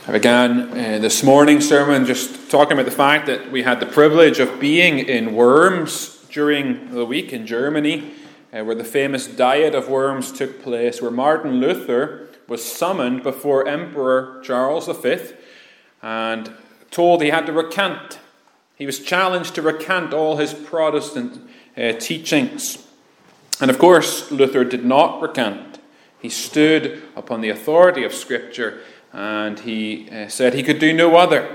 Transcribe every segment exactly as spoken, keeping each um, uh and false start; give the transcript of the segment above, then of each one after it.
I began uh, this morning's sermon just talking about the fact that we had the privilege of being in Worms during the week in Germany, uh, where the famous Diet of Worms took place, where Martin Luther was summoned before Emperor Charles the Fifth and told he had to recant. He was challenged to recant all his Protestant uh, teachings. And of course, Luther did not recant. He stood upon the authority of Scripture, and he uh, said he could do no other.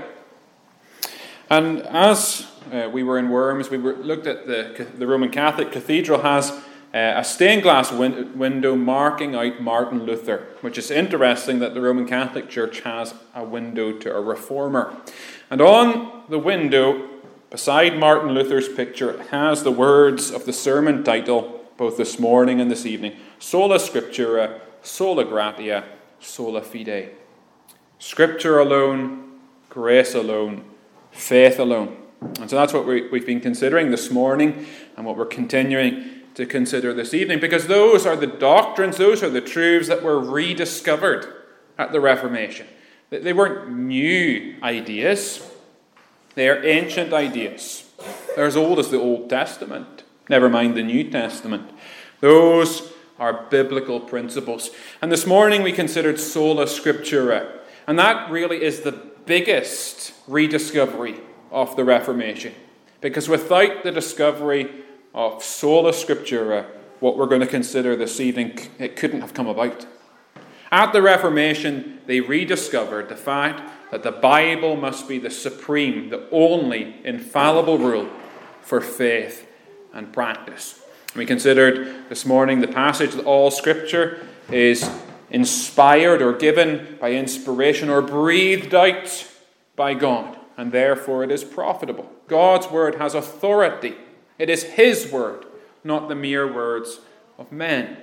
And as uh, we were in Worms, we were, looked at the, the Roman Catholic Cathedral has uh, a stained glass win- window marking out Martin Luther, which is interesting that the Roman Catholic Church has a window to a reformer. And on the window, beside Martin Luther's picture, it has the words of the sermon title, both this morning and this evening: Sola Scriptura, Sola Gratia, Sola Fide. Scripture alone, grace alone, faith alone. And so that's what we, we've been considering this morning and what we're continuing to consider this evening, because those are the doctrines, those are the truths that were rediscovered at the Reformation. They weren't new ideas. They are ancient ideas. They're as old as the Old Testament, never mind the New Testament. Those are biblical principles. And this morning we considered Sola Scriptura. And that really is the biggest rediscovery of the Reformation. Because without the discovery of Sola Scriptura, what we're going to consider this evening, it couldn't have come about. At the Reformation, they rediscovered the fact that the Bible must be the supreme, the only infallible rule for faith and practice. And we considered this morning the passage that all Scripture is inspired or given by inspiration or breathed out by God, and therefore it is profitable. God's word has authority. It is His word, not the mere words of men.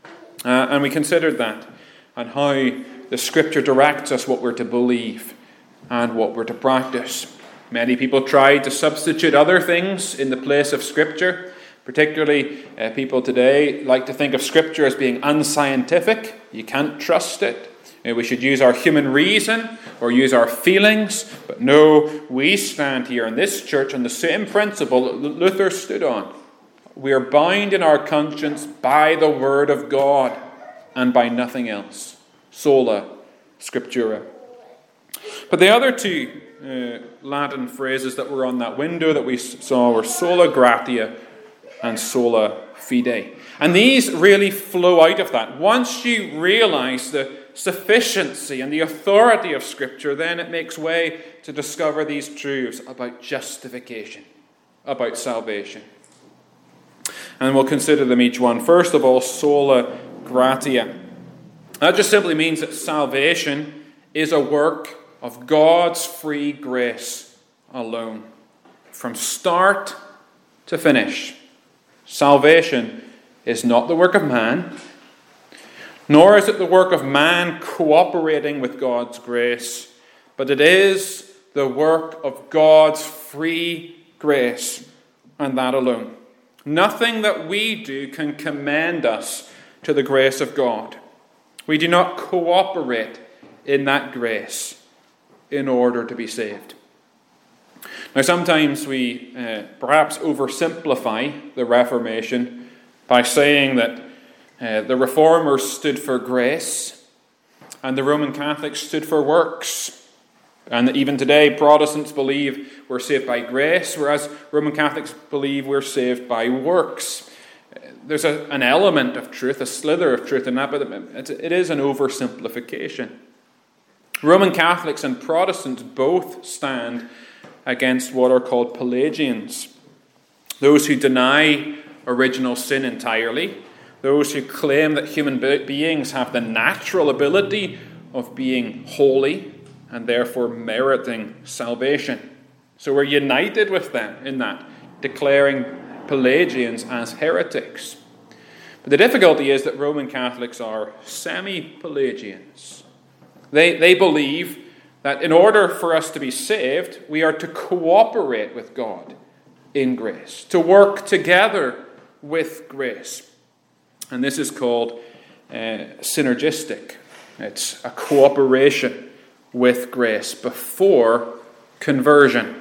Uh, and we considered that and how the Scripture directs us what we're to believe and what we're to practice. Many people try to substitute other things in the place of Scripture. Particularly, uh, people today like to think of Scripture as being unscientific. You can't trust it. Uh, we should use our human reason or use our feelings. But no, we stand here in this church on the same principle that Luther stood on. We are bound in our conscience by the Word of God and by nothing else. Sola Scriptura. But the other two uh, Latin phrases that were on that window that we saw were Sola Gratia and Sola Fide. And these really flow out of that. Once you realize the sufficiency and the authority of Scripture, then it makes way to discover these truths about justification, about salvation. And we'll consider them each one. First of all, Sola Gratia. That just simply means that salvation is a work of God's free grace alone, from start to finish. Salvation is not the work of man, nor is it the work of man cooperating with God's grace, but it is the work of God's free grace, and that alone. Nothing that we do can commend us to the grace of God. We do not cooperate in that grace in order to be saved. Now, sometimes we uh, perhaps oversimplify the Reformation by saying that uh, the Reformers stood for grace and the Roman Catholics stood for works. And that even today, Protestants believe we're saved by grace, whereas Roman Catholics believe we're saved by works. There's a, an element of truth, a slither of truth in that, but it, it is an oversimplification. Roman Catholics and Protestants both stand against what are called Pelagians, those who deny original sin entirely, those who claim that human beings have the natural ability of being holy and therefore meriting salvation. So we're united with them in that, declaring Pelagians as heretics. But the difficulty is that Roman Catholics are semi-Pelagians. They, they believe that in order for us to be saved, we are to cooperate with God in grace, to work together with grace. And this is called uh, synergistic. It's a cooperation with grace before conversion.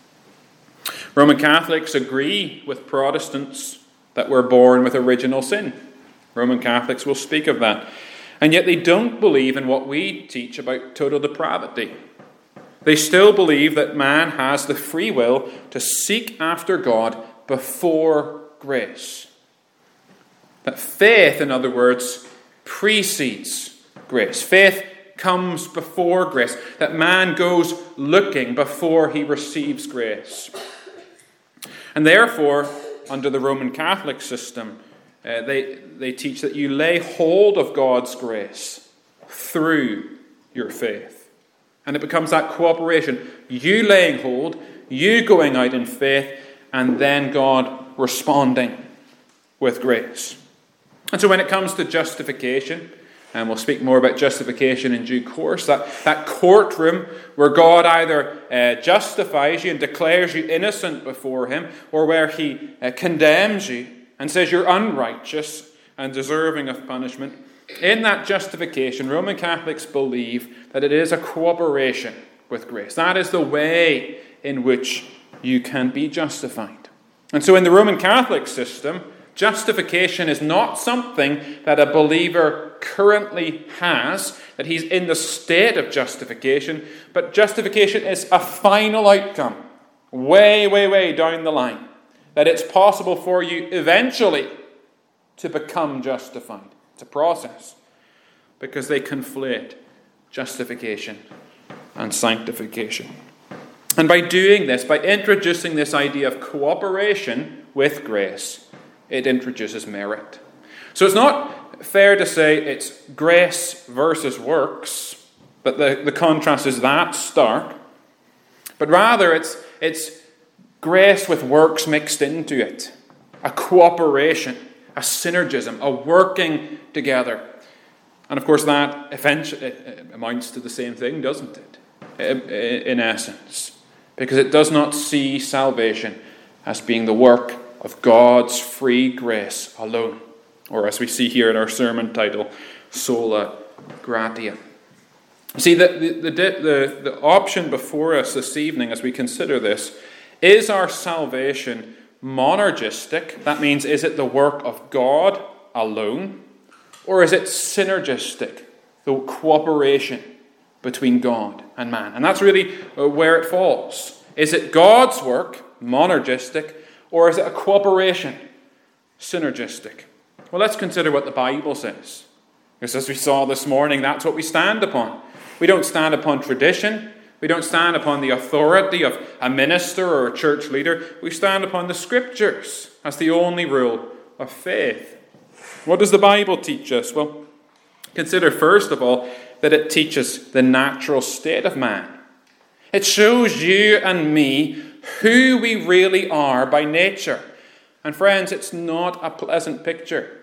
Roman Catholics agree with Protestants that we're born with original sin. Roman Catholics will speak of that. And yet they don't believe in what we teach about total depravity. They still believe that man has the free will to seek after God before grace. That faith, in other words, precedes grace. Faith comes before grace. That man goes looking before he receives grace. And therefore, under the Roman Catholic system, uh, they, they teach that you lay hold of God's grace through your faith. And it becomes that cooperation. You laying hold, you going out in faith, and then God responding with grace. And so when it comes to justification, and we'll speak more about justification in due course, that, that courtroom where God either uh, justifies you and declares you innocent before him, or where he uh, condemns you and says you're unrighteous and deserving of punishment. In that justification, Roman Catholics believe that it is a cooperation with grace. That is the way in which you can be justified. And so in the Roman Catholic system, justification is not something that a believer currently has, that he's in the state of justification, but justification is a final outcome, way, way, way down the line, that it's possible for you eventually to become justified. It's a process, because they conflate justification and sanctification. And by doing this, by introducing this idea of cooperation with grace, it introduces merit. So it's not fair to say it's grace versus works, but the, the contrast is that stark. But rather it's, it's grace with works mixed into it. A cooperation, a synergism, a working together. And of course that eventually amounts to the same thing, doesn't it? In essence. Because it does not see salvation as being the work of God's free grace alone. Or as we see here in our sermon title, Sola Gratia. See, the, the, the, the, the option before us this evening as we consider this, is our salvation monergistic? That means, is it the work of God alone? Or is it synergistic, the cooperation between God and man? And that's really where it falls. Is it God's work, monergistic, or is it a cooperation, synergistic? Well, let's consider what the Bible says. Because as we saw this morning, that's what we stand upon. We don't stand upon tradition. We don't stand upon the authority of a minister or a church leader. We stand upon the Scriptures as the only rule of faith. What does the Bible teach us? Well, consider first of all that it teaches the natural state of man. It shows you and me who we really are by nature. And friends, it's not a pleasant picture.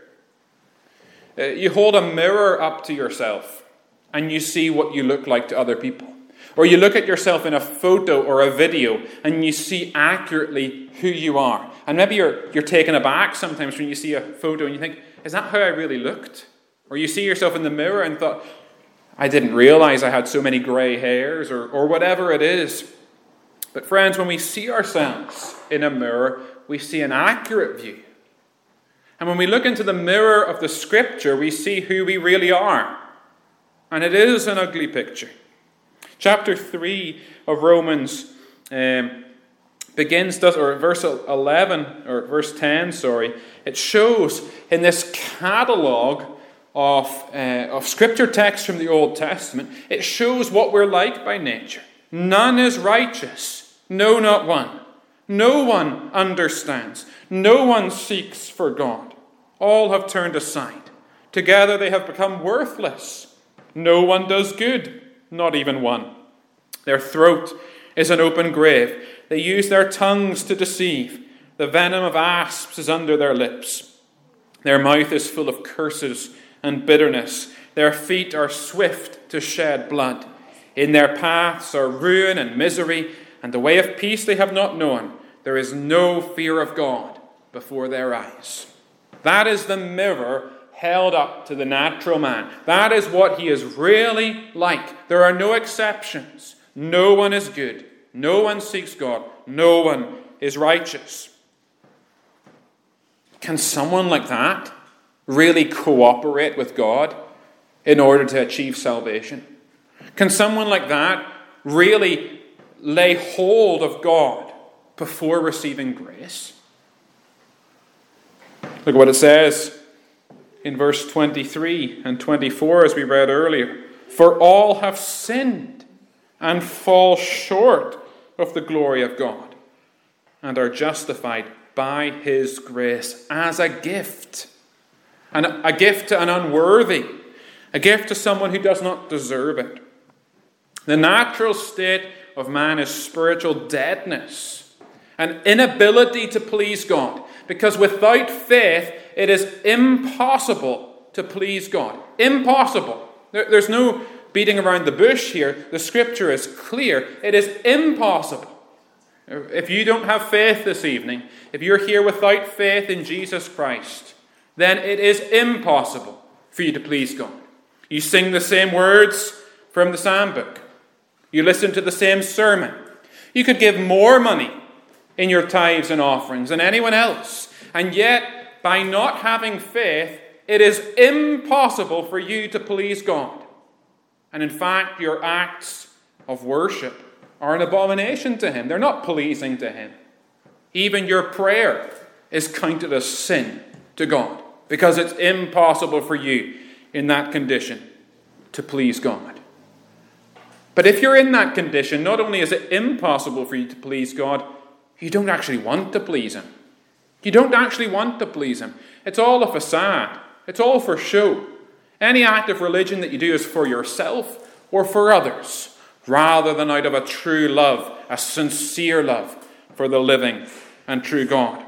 Uh, you hold a mirror up to yourself and you see what you look like to other people. Or you look at yourself in a photo or a video and you see accurately who you are. And maybe you're, you're taken aback sometimes when you see a photo and you think, is that how I really looked? Or you see yourself in the mirror and thought, I didn't realize I had so many grey hairs, or, or whatever it is. But friends, when we see ourselves in a mirror, we see an accurate view. And when we look into the mirror of the Scripture, we see who we really are. And it is an ugly picture. Chapter three of Romans um, begins, does, or verse eleven, or verse ten, sorry, it shows in this catalogue of, uh, of Scripture texts from the Old Testament, it shows what we're like by nature. None is righteous, no, not one. No one understands. No one seeks for God. All have turned aside. Together they have become worthless. No one does good, not even one. Their throat is an open grave. They use their tongues to deceive. The venom of asps is under their lips. Their mouth is full of curses and bitterness. Their feet are swift to shed blood. In their paths are ruin and misery, and the way of peace they have not known. There is no fear of God before their eyes. That is the mirror held up to the natural man. That is what he is really like. There are no exceptions. No one is good. No one seeks God. No one is righteous. Can someone like that really cooperate with God in order to achieve salvation? Can someone like that really lay hold of God before receiving grace? Look what it says in verse twenty-three and twenty-four as we read earlier. For all have sinned and fall short of the glory of God and are justified by his grace as a gift. And a gift to an unworthy. A gift to someone who does not deserve it. The natural state of man is spiritual deadness. An inability to please God. Because without faith, it is impossible to please God. Impossible. There, there's no beating around the bush here. The scripture is clear. It is impossible. If you don't have faith this evening, if you're here without faith in Jesus Christ, then it is impossible for you to please God. You sing the same words from the psalm book. You listen to the same sermon. You could give more money in your tithes and offerings than anyone else. And yet, by not having faith, it is impossible for you to please God. And in fact, your acts of worship are an abomination to him. They're not pleasing to him. Even your prayer is counted as sin to God, because it's impossible for you in that condition to please God. But if you're in that condition, not only is it impossible for you to please God, you don't actually want to please him. You don't actually want to please him. It's all a facade. It's all for show. Any act of religion that you do is for yourself or for others, rather than out of a true love, a sincere love for the living and true God.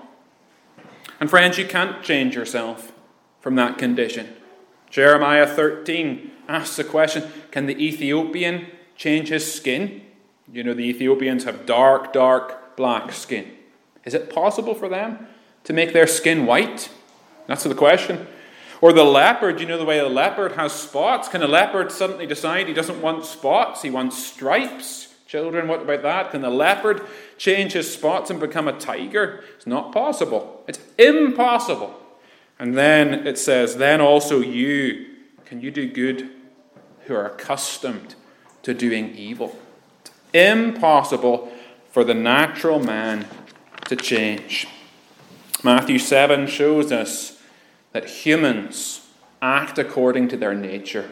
And friends, you can't change yourself from that condition. Jeremiah thirteen asks the question, can the Ethiopian change his skin? You know, the Ethiopians have dark, dark, black skin. Is it possible for them to make their skin white? That's the question. Or the leopard, you know the way a leopard has spots. Can a leopard suddenly decide he doesn't want spots, he wants stripes? Children, what about that? Can the leopard change his spots and become a tiger? It's not possible. It's impossible. And then it says, then also you, can you do good who are accustomed to doing evil? It's impossible for the natural man to change. Matthew seven shows us that humans act according to their nature.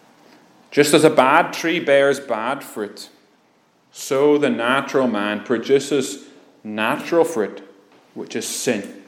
Just as a bad tree bears bad fruit, so the natural man produces natural fruit, which is sin.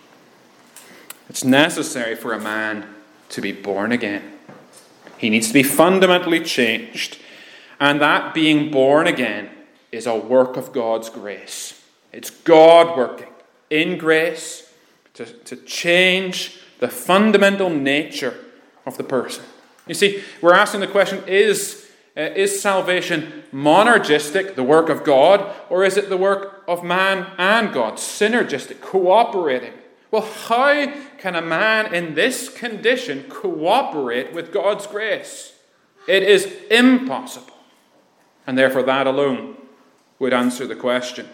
It's necessary for a man to be born again. He needs to be fundamentally changed. And that being born again is a work of God's grace. It's God working in grace to, to change the fundamental nature of the person. You see, we're asking the question, is, uh, is salvation monergistic, the work of God, or is it the work of man and God, synergistic, cooperating? Well, how can a man in this condition cooperate with God's grace? It is impossible. And therefore that alone would answer the question.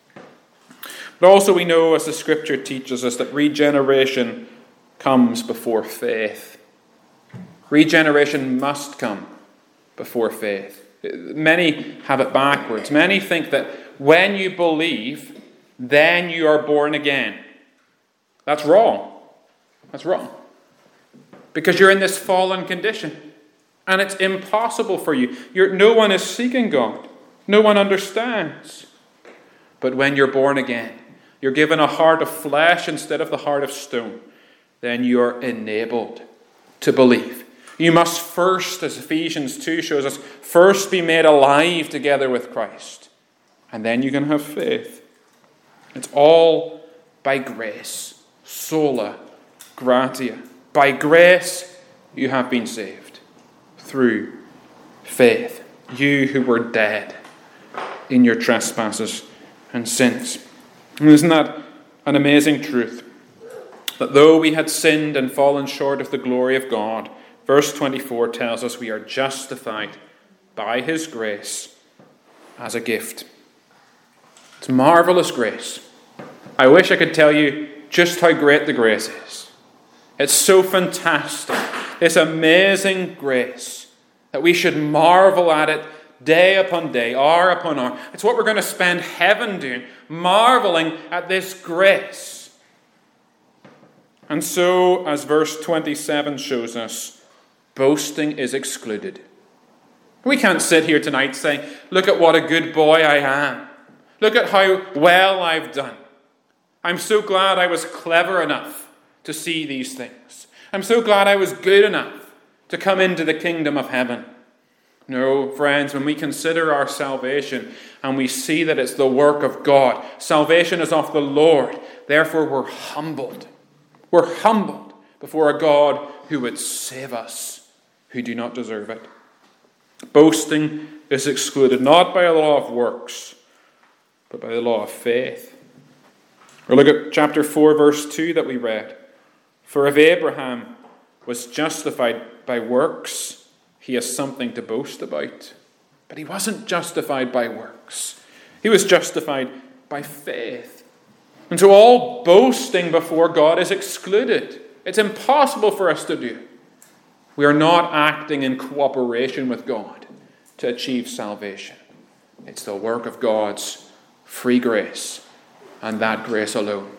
But also we know, as the scripture teaches us, that regeneration comes before faith. Regeneration must come before faith. Many have it backwards. Many think that when you believe, then you are born again. That's wrong. That's wrong. Because you're in this fallen condition. And it's impossible for you. You're, no one is seeking God. No one understands. But when you're born again, you're given a heart of flesh instead of the heart of stone, then you are enabled to believe. You must first, as Ephesians two shows us, first be made alive together with Christ. And then you can have faith. It's all by grace. Sola gratia. By grace you have been saved. Through faith. You who were dead in your trespasses and sins. And isn't that an amazing truth? That though we had sinned and fallen short of the glory of God, verse twenty-four tells us we are justified by his grace as a gift. It's marvelous grace. I wish I could tell you just how great the grace is. It's so fantastic. This amazing grace that we should marvel at it day upon day, hour upon hour. It's what we're going to spend heaven doing, marveling at this grace. And so, as verse twenty-seven shows us, boasting is excluded. We can't sit here tonight saying, look at what a good boy I am. Look at how well I've done. I'm so glad I was clever enough to see these things. I'm so glad I was good enough to come into the kingdom of heaven. No, friends, when we consider our salvation and we see that it's the work of God, salvation is of the Lord, therefore we're humbled. We're humbled before a God who would save us, who do not deserve it. Boasting is excluded not by a law of works, but by the law of faith. Or look at chapter four, verse two that we read. For if Abraham was justified by works, he has something to boast about. But he wasn't justified by works. He was justified by faith. And so all boasting before God is excluded. It's impossible for us to do. We are not acting in cooperation with God to achieve salvation. It's the work of God's free grace, and that grace alone.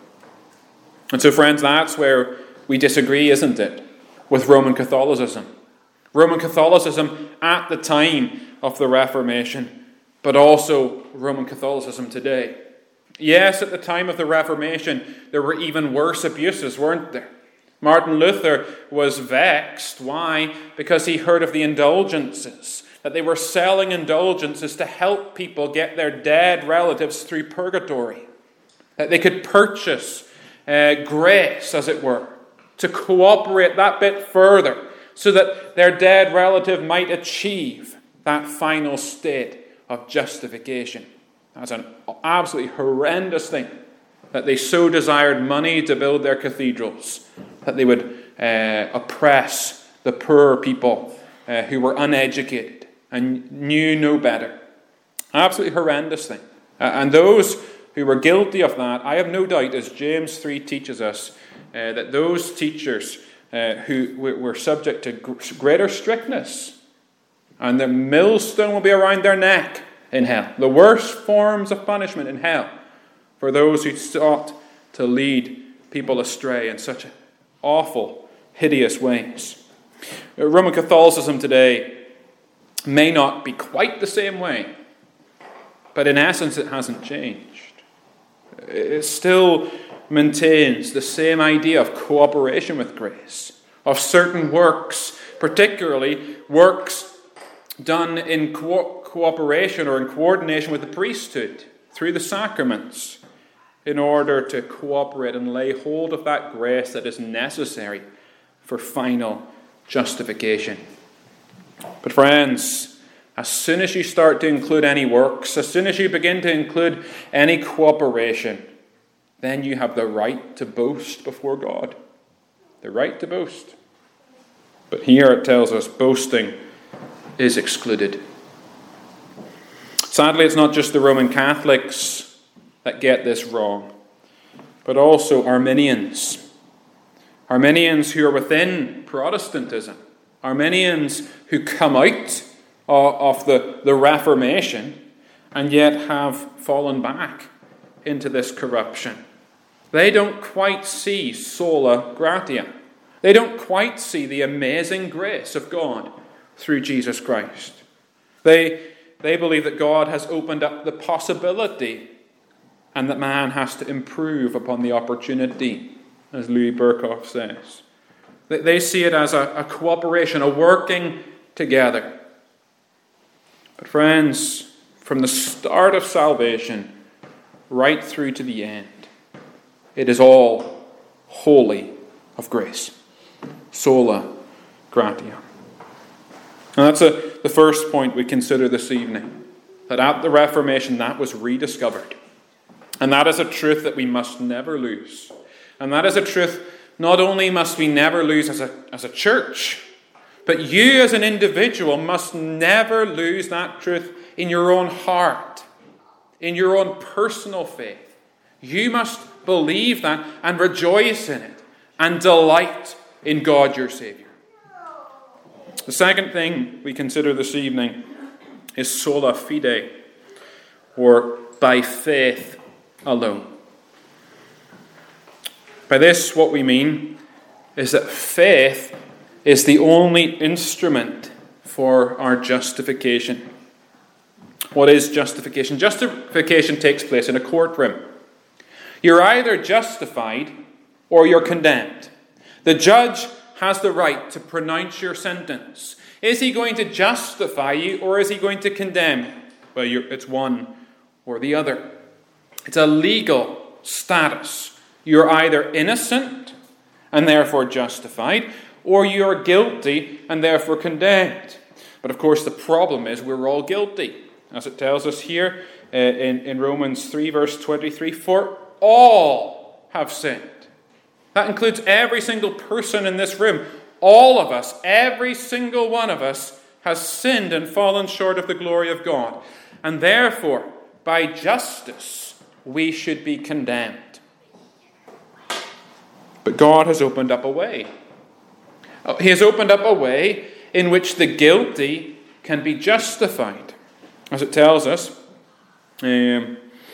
And so, friends, that's where we disagree, isn't it, with Roman Catholicism. Roman Catholicism at the time of the Reformation, but also Roman Catholicism today. Yes, at the time of the Reformation, there were even worse abuses, weren't there? Martin Luther was vexed. Why? Because he heard of the indulgences, that they were selling indulgences to help people get their dead relatives through purgatory, that they could purchase uh, grace, as it were, to cooperate that bit further so that their dead relative might achieve that final state of justification. That's an absolutely horrendous thing, that they so desired money to build their cathedrals that they would uh, oppress the poor people uh, who were uneducated and knew no better. Absolutely horrendous thing. Uh, and those who were guilty of that, I have no doubt, as James three teaches us, uh, that those teachers uh, who were subject to greater strictness, and the millstone will be around their neck in hell. The worst forms of punishment in hell for those who sought to lead people astray in such awful, hideous ways. Roman Catholicism today may not be quite the same way, but in essence it hasn't changed. It still maintains the same idea of cooperation with grace, of certain works, particularly works done in co- cooperation or in coordination with the priesthood through the sacraments, in order to cooperate and lay hold of that grace that is necessary for final justification. But friends, as soon as you start to include any works, as soon as you begin to include any cooperation, then you have the right to boast before God. The right to boast. But here it tells us boasting is excluded. Sadly, it's not just the Roman Catholics that get this wrong, but also Arminians. Arminians who are within Protestantism. Arminians who come out of the, the Reformation and yet have fallen back into this corruption. They don't quite see sola gratia. They don't quite see the amazing grace of God through Jesus Christ. They, they believe that God has opened up the possibility and that man has to improve upon the opportunity, as Louis Berkhoff says. They see it as a, a cooperation, a working together. But friends, from the start of salvation right through to the end, it is all wholly of grace. Sola gratia. And that's a, the first point we consider this evening. That at the Reformation that was rediscovered. And that is a truth that we must never lose. And that is a truth not only must we never lose as a, as a church, but you as an individual must never lose that truth in your own heart, in your own personal faith. You must believe that and rejoice in it and delight in God your Saviour. The second thing we consider this evening is sola fide, or by faith alone. By this, what we mean is that faith is the only instrument for our justification. What is justification? Justification takes place in a courtroom. You're either justified or you're condemned. The judge has the right to pronounce your sentence. Is he going to justify you or is he going to condemn you? Well, you're, it's one or the other. It's a legal status. You're either innocent and therefore justified, or you're guilty and therefore condemned. But of course the problem is we're all guilty. As it tells us here uh, in, in Romans three verse twenty-three, for all have sinned. That includes every single person in this room. All of us, every single one of us, has sinned and fallen short of the glory of God. And therefore, by justice, we should be condemned. But God has opened up a way. He has opened up a way in which the guilty can be justified. As it tells us, um,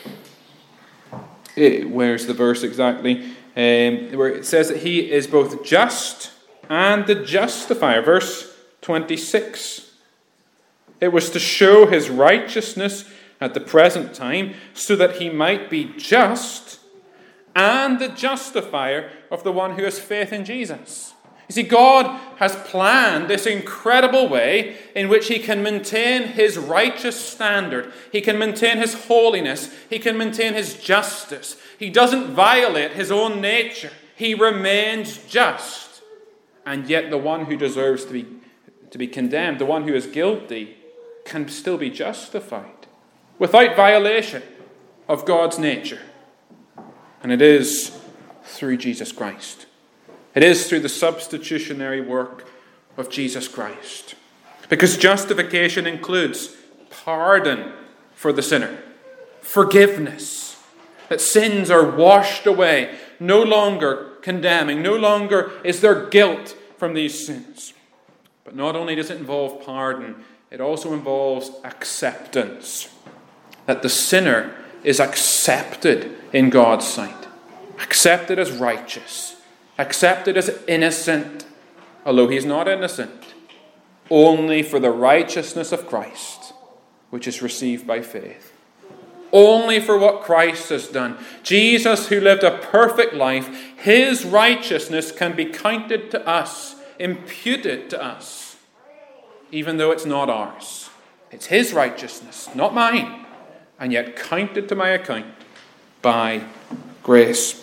it, where's the verse exactly? Um, where it says that he is both just and the justifier. Verse twenty-six. It was to show his righteousness at the present time, so that he might be just and the justifier of the one who has faith in Jesus. You see, God has planned this incredible way in which he can maintain his righteous standard. He can maintain his holiness. He can maintain his justice. He doesn't violate his own nature. He remains just. And yet the one who deserves to be, to be condemned, the one who is guilty, can still be justified without violation of God's nature. And it is through Jesus Christ. It is through the substitutionary work of Jesus Christ. Because justification includes pardon for the sinner, forgiveness, that sins are washed away, no longer condemning, no longer is there guilt from these sins. But not only does it involve pardon, it also involves acceptance, that the sinner is accepted in God's sight, accepted as righteous, accepted as innocent, although he is not innocent, only for the righteousness of Christ, which is received by faith. Only for what Christ has done. Jesus, who lived a perfect life, his righteousness can be counted to us, imputed to us, even though it's not ours. It's his righteousness, not mine, and yet counted to my account by grace.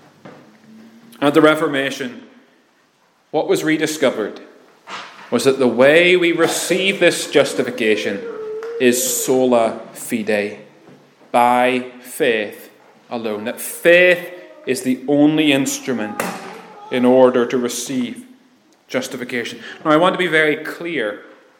At the Reformation, what was rediscovered was that the way we receive this justification is sola fide, by faith alone. That faith is the only instrument in order to receive justification. Now, I want to be very clear.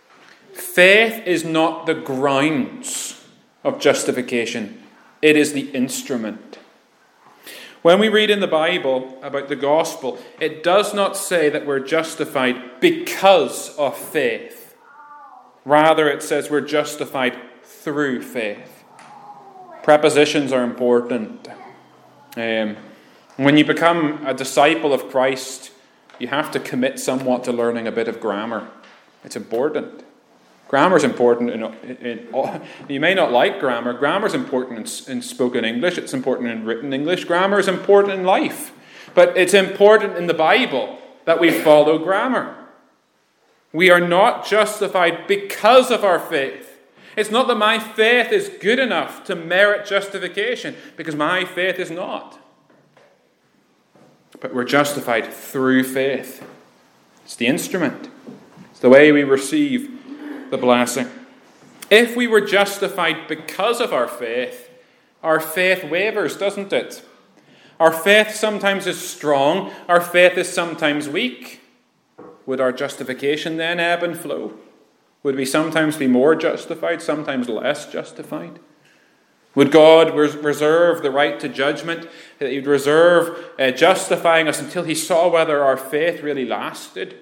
Faith is not the grounds of justification. It is the instrument. When we read in the Bible about the gospel, it does not say that we're justified because of faith. Rather, it says we're justified through faith. Prepositions are important. Um, when you become a disciple of Christ, you have to commit somewhat to learning a bit of grammar. It's important. Grammar is important. In, in, in, you may not like grammar. Grammar is important in, in spoken English. It's important in written English. Grammar is important in life. But it's important in the Bible that we follow grammar. We are not justified because of our faith. It's not that my faith is good enough to merit justification, because my faith is not. But we're justified through faith. It's the instrument. It's the way we receive the blessing. If we were justified because of our faith, our faith wavers, doesn't it? Our faith sometimes is strong. Our faith is sometimes weak. Would our justification then ebb and flow? Would we sometimes be more justified, sometimes less justified? Would God res- reserve the right to judgment? That He would reserve uh, justifying us until He saw whether our faith really lasted?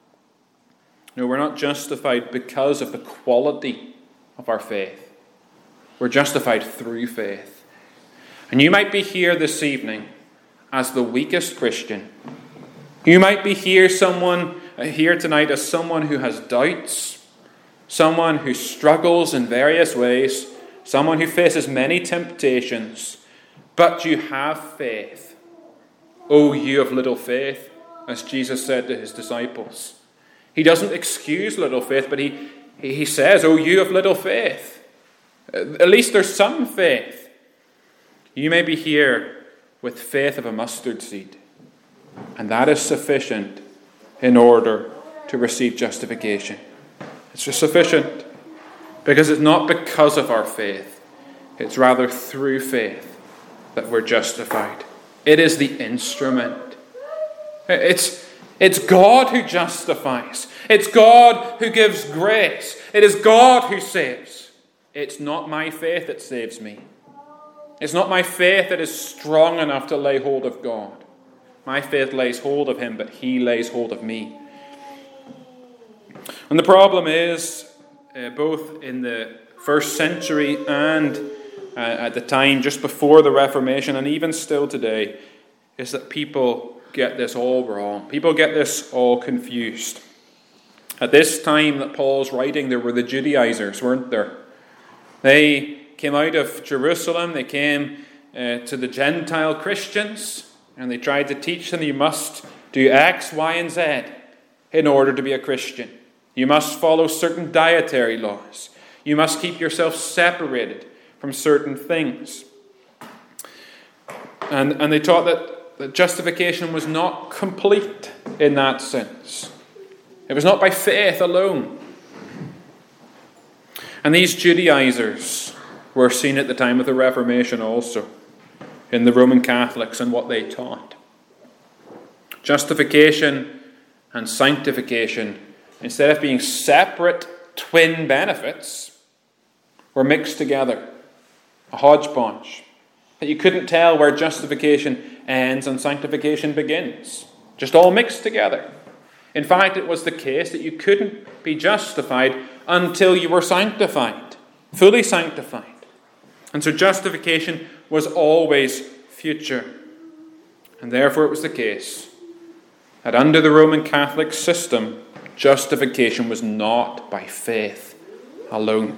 No, we're not justified because of the quality of our faith. We're justified through faith. And you might be here this evening as the weakest Christian. You might be here someone uh, here tonight as someone who has doubts, someone who struggles in various ways, someone who faces many temptations, but you have faith. O you of little faith, as Jesus said to His disciples. He doesn't excuse little faith, but he, he says, O you of little faith. At least there's some faith. You may be here with faith of a mustard seed, and that is sufficient in order to receive justification. It's just sufficient. Because it's not because of our faith. It's rather through faith that we're justified. It is the instrument. It's, it's God who justifies. It's God who gives grace. It is God who saves. It's not my faith that saves me. It's not my faith that is strong enough to lay hold of God. My faith lays hold of Him, but He lays hold of me. And the problem is, Uh, both in the first century and uh, at the time just before the Reformation, and even still today, is that people get this all wrong. People get this all confused. At this time that Paul's writing, there were the Judaizers, weren't there? They came out of Jerusalem, they came uh, to the Gentile Christians, and they tried to teach them you must do X, Y, and Z in order to be a Christian. You must follow certain dietary laws. You must keep yourself separated from certain things. And, and they taught that, that justification was not complete in that sense. It was not by faith alone. And these Judaizers were seen at the time of the Reformation also in the Roman Catholics and what they taught. Justification and sanctification, instead of being separate twin benefits, were mixed together. A hodgepodge. That you couldn't tell where justification ends and sanctification begins. Just all mixed together. In fact, it was the case that you couldn't be justified until you were sanctified. Fully sanctified. And so justification was always future. And therefore it was the case that under the Roman Catholic system, justification was not by faith alone.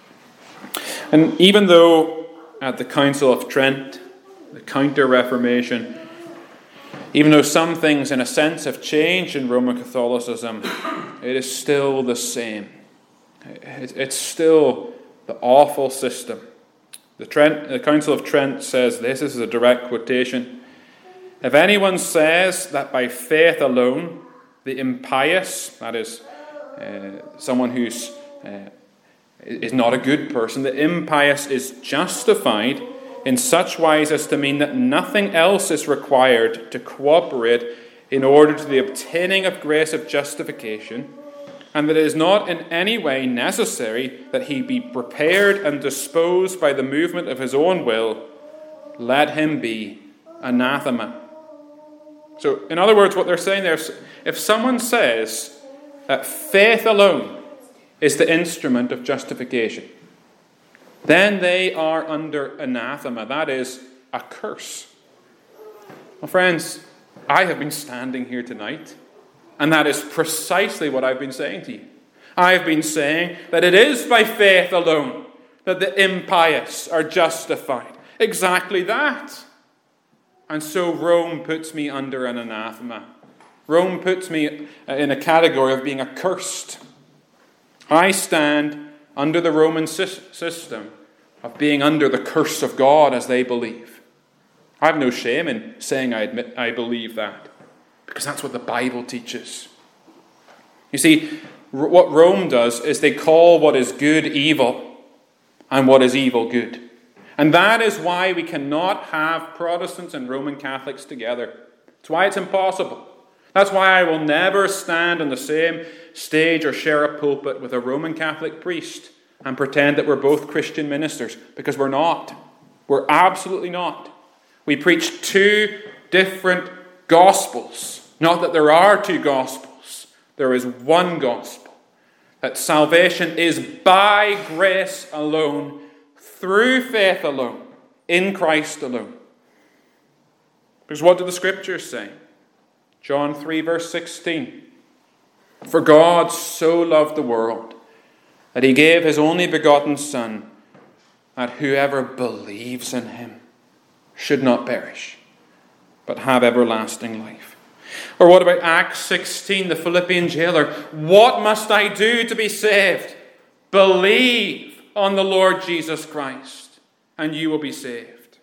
And even though at the Council of Trent, the Counter-Reformation, even though some things in a sense have changed in Roman Catholicism, it is still the same. It's still the awful system. The, Trent, the Council of Trent says this, this is a direct quotation. If anyone says that by faith alone, the impious, that is, uh, someone who's uh, is not a good person, the impious is justified in such wise as to mean that nothing else is required to cooperate in order to the obtaining of grace of justification, and that it is not in any way necessary that he be prepared and disposed by the movement of his own will, let him be anathema. So, in other words, what they're saying there is, if someone says that faith alone is the instrument of justification, then they are under anathema. That is a curse. Well, friends, I have been standing here tonight, and that is precisely what I've been saying to you. I have been saying that it is by faith alone that the impious are justified. Exactly that. And so Rome puts me under an anathema. Rome puts me in a category of being accursed. I stand under the Roman system of being under the curse of God as they believe. I have no shame in saying I admit I believe that, because that's what the Bible teaches. You see, what Rome does is they call what is good evil and what is evil good. And that is why we cannot have Protestants and Roman Catholics together. That's why it's impossible. That's why I will never stand on the same stage or share a pulpit with a Roman Catholic priest and pretend that we're both Christian ministers, because we're not. We're absolutely not. We preach two different gospels. Not that there are two gospels. There is one gospel. That salvation is by grace alone, through faith alone, in Christ alone. Because what do the Scriptures say? John three verse sixteen. For God so loved the world that he gave his only begotten Son, that whoever believes in him should not perish, but have everlasting life. Or what about Acts sixteen, the Philippian jailer? What must I do to be saved? Believe on the Lord Jesus Christ, and you will be saved.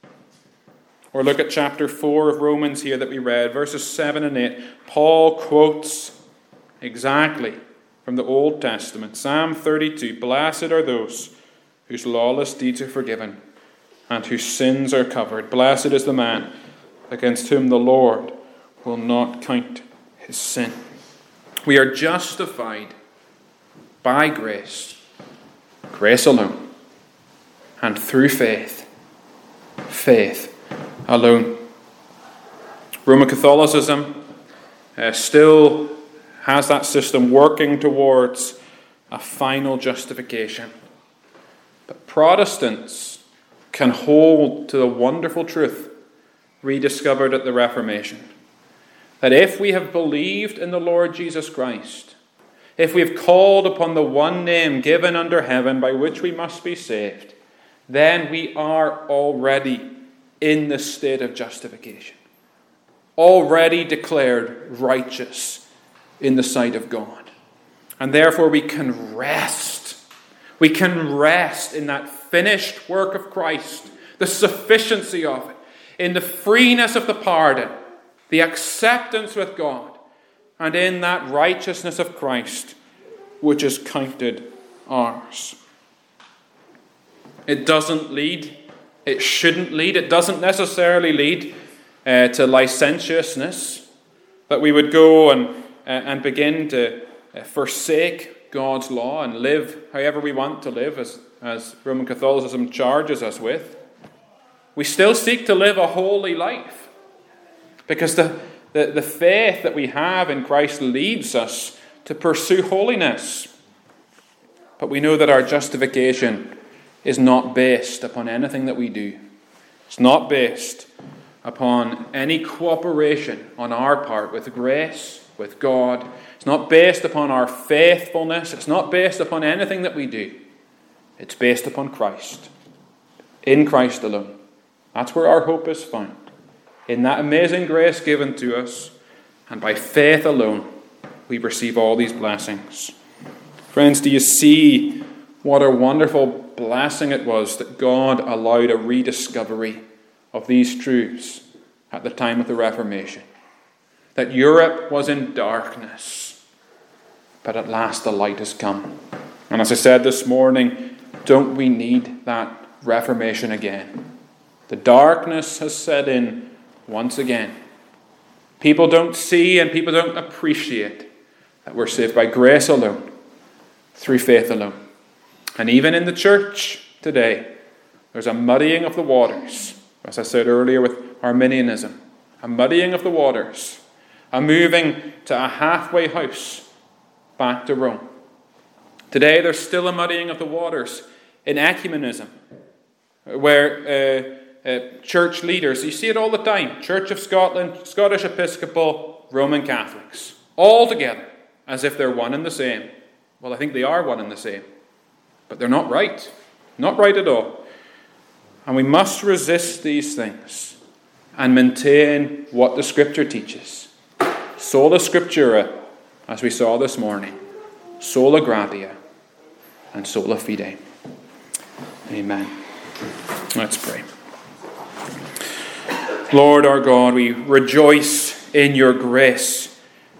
Or look at chapter four of Romans here that we read, verses seven and eight. Paul quotes exactly from the Old Testament. Psalm thirty-two, blessed are those whose lawless deeds are forgiven and whose sins are covered. Blessed is the man against whom the Lord will not count his sin. We are justified by grace, grace alone, and through faith, faith alone. Roman Catholicism uh, still has that system working towards a final justification. But Protestants can hold to the wonderful truth rediscovered at the Reformation, that if we have believed in the Lord Jesus Christ, if we have called upon the one name given under heaven by which we must be saved, then we are already in the state of justification, already declared righteous in the sight of God. And therefore we can rest. We can rest in that finished work of Christ, the sufficiency of it, in the freeness of the pardon, the acceptance with God, and in that righteousness of Christ, which is counted ours. It doesn't lead, it shouldn't lead, it doesn't necessarily lead uh, to licentiousness, that we would go and, uh, and begin to uh, forsake God's law and live however we want to live, as, as Roman Catholicism charges us with. We still seek to live a holy life, because the, the, the faith that we have in Christ leads us to pursue holiness. But we know that our justification is not based upon anything that we do. It's not based upon any cooperation on our part with grace, with God. It's not based upon our faithfulness. It's not based upon anything that we do. It's based upon Christ. In Christ alone. That's where our hope is found. In that amazing grace given to us, and by faith alone, we receive all these blessings. Friends, do you see what a wonderful blessing it was that God allowed a rediscovery of these truths at the time of the Reformation? That Europe was in darkness, but at last the light has come. And as I said this morning, don't we need that Reformation again? The darkness has set in once again. People don't see and people don't appreciate that we're saved by grace alone, through faith alone. And even in the church today, there's a muddying of the waters, as I said earlier with Arminianism, a muddying of the waters, a moving to a halfway house back to Rome. Today there's still a muddying of the waters in ecumenism, where uh, uh, church leaders, you see it all the time, Church of Scotland, Scottish Episcopal, Roman Catholics, all together, as if they're one and the same. Well, I think they are one and the same, but they're not right, not right at all. And we must resist these things and maintain what the Scripture teaches. Sola Scriptura, as we saw this morning, sola gratia, and sola fide. Amen. Let's pray. Lord our God, we rejoice in your grace.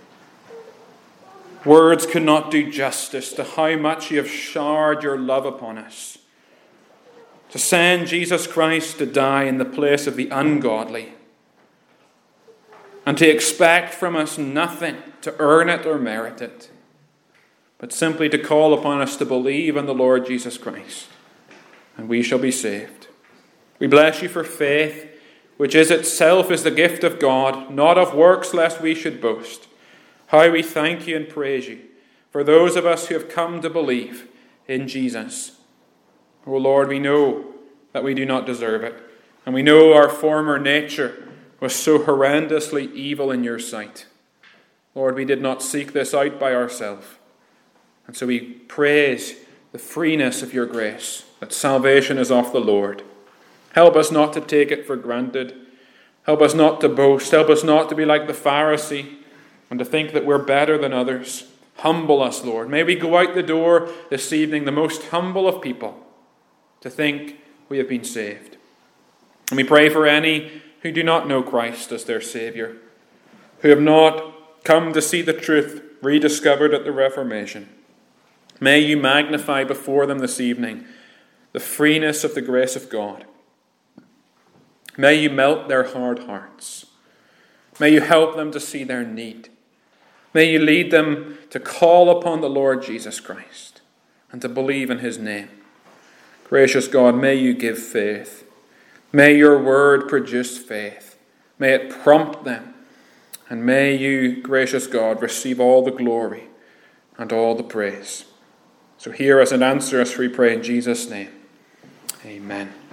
Words cannot do justice to how much you have showered your love upon us, to send Jesus Christ to die in the place of the ungodly, and to expect from us nothing to earn it or merit it, but simply to call upon us to believe in the Lord Jesus Christ, and we shall be saved. We bless you for faith, which is itself is the gift of God, not of works, lest we should boast. How we thank you and praise you for those of us who have come to believe in Jesus. O Lord, we know that we do not deserve it, and we know our former nature was so horrendously evil in your sight. Lord, we did not seek this out by ourselves, and so we praise the freeness of your grace, that salvation is of the Lord. Help us not to take it for granted. Help us not to boast. Help us not to be like the Pharisee and to think that we're better than others. Humble us, Lord. May we go out the door this evening the most humble of people, to think we have been saved. And we pray for any who do not know Christ as their Saviour, who have not come to see the truth rediscovered at the Reformation. May you magnify before them this evening the freeness of the grace of God. May you melt their hard hearts. May you help them to see their need. May you lead them to call upon the Lord Jesus Christ and to believe in his name. Gracious God, may you give faith. May your word produce faith. May it prompt them. And may you, gracious God, receive all the glory and all the praise. So hear us and answer us, we pray in Jesus' name. Amen.